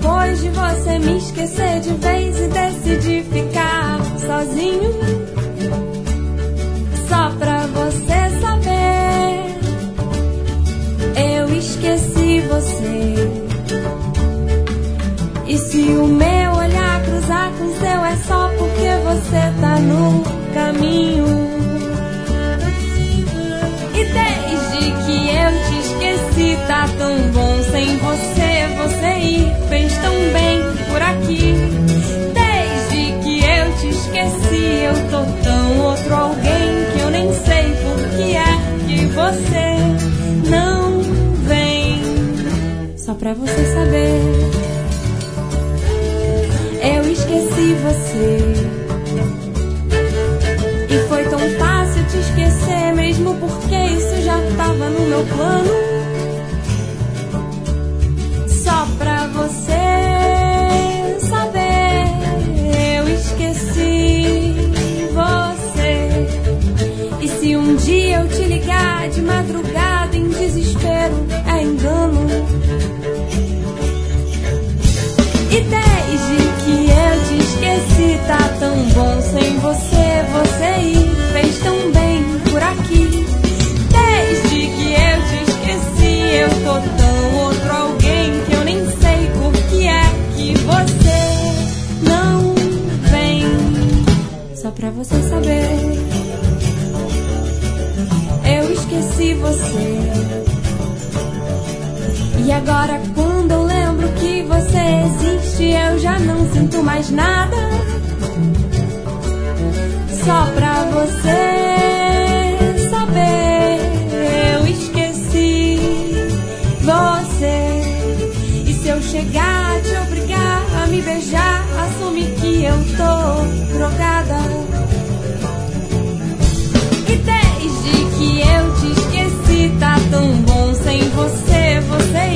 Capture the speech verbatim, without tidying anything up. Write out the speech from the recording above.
depois de você me esquecer de vez e decidir ficar sozinho, só pra você saber, eu esqueci você. E se o meu olhar cruzar com o seu é só porque você tá no caminho. E desde que eu te esqueci tá tão bom sem você. Você ir fez tão bem por aqui. Desde que eu te esqueci eu tô tão outro alguém que eu nem sei por que é que você não vem. Só pra você saber, eu esqueci você. E foi tão fácil te esquecer, mesmo porque isso já tava no meu plano. Só pra você saber, eu esqueci você. E se um dia eu te ligar de madrugada em desespero, é engano. E desde que eu te esqueci tá tão bom sem você. Você ir fez tão bem por aqui. Desde que eu te esqueci eu tô tão outro alguém que eu nem sei por que é que você não vem. Só pra você saber, eu esqueci você. E agora quando eu lembro que você existe, eu já não sinto mais nada. Só pra você saber, eu esqueci você. E se eu chegar a te obrigar a me beijar, assume que eu tô drogada. E desde que eu te esqueci tá tão bom sem você. Você